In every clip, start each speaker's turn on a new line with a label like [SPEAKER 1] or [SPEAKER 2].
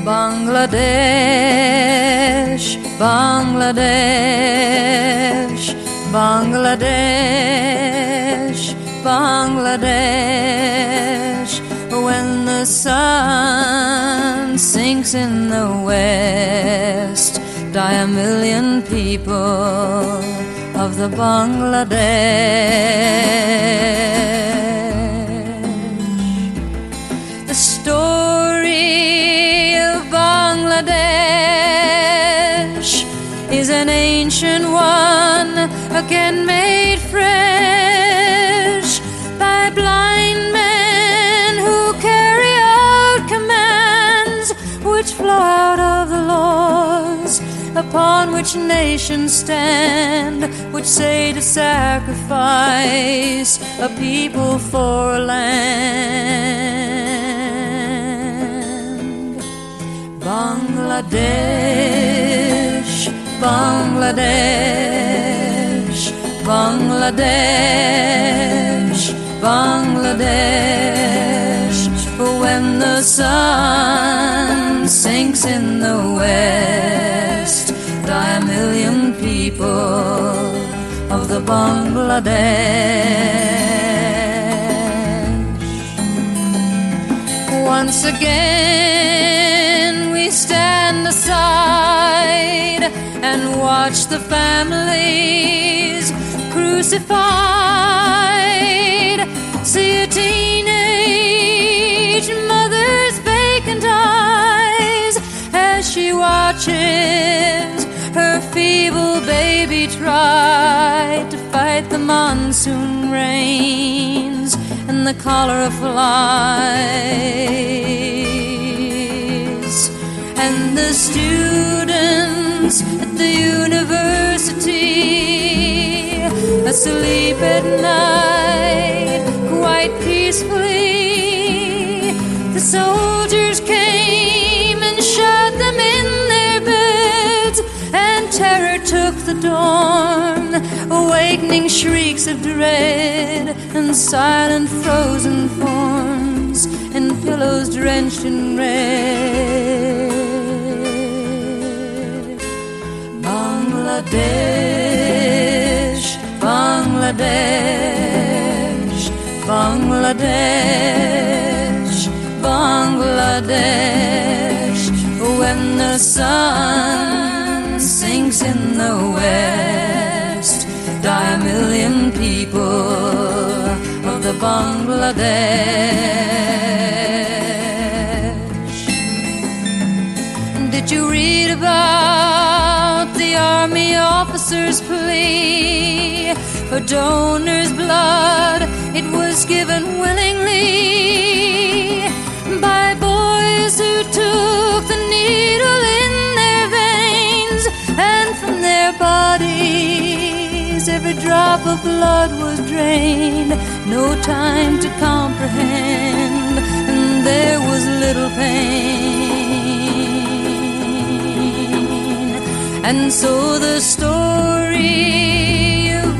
[SPEAKER 1] Bangladesh, Bangladesh, Bangladesh, Bangladesh. When the sun sinks in the west, die a million people of the Bangladesh. The story of Bangladesh is an ancient one, again made fresh by blind men who carry out commands which flow out of the laws upon which nations stand, which say to sacrifice a people for a land. Bangladesh, Bangladesh, Bangladesh, Bangladesh. When the sun sinks in the west, die a million people of the Bangladesh. Once again we stand aside and watch the families crucified. See a teenage mother's vacant eyes as she watches her feeble baby try to fight the monsoon rains and the cholera flies. And the students at the university, asleep at night quite peacefully, the soldiers came and shut them in their beds, and terror took the dawn, awakening shrieks of dread and silent frozen forms and pillows drenched in red. Bangladesh, Bangladesh, Bangladesh, Bangladesh. When the sun sinks in the west, die a million people of the Bangladesh. Did you read about the army officer's plea for donors' blood? It was given willingly by boys who took the needle in their veins, and from their bodies every drop of blood was drained. No time to comprehend, and there was little pain. And so the story of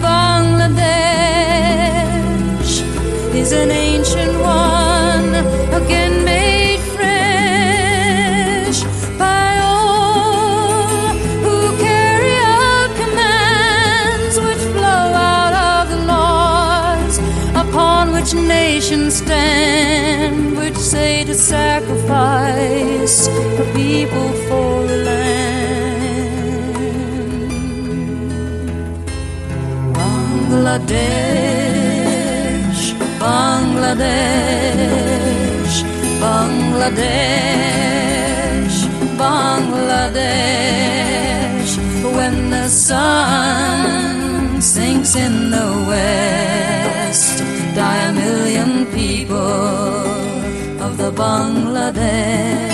[SPEAKER 1] Bangladesh is an ancient one, again made fresh by all who carry out commands which flow out of the laws upon which nations stand, which say to sacrifice a people for a land. Bangladesh, Bangladesh, Bangladesh, Bangladesh. When the sun sinks in the west, die a million people of the Bangladesh.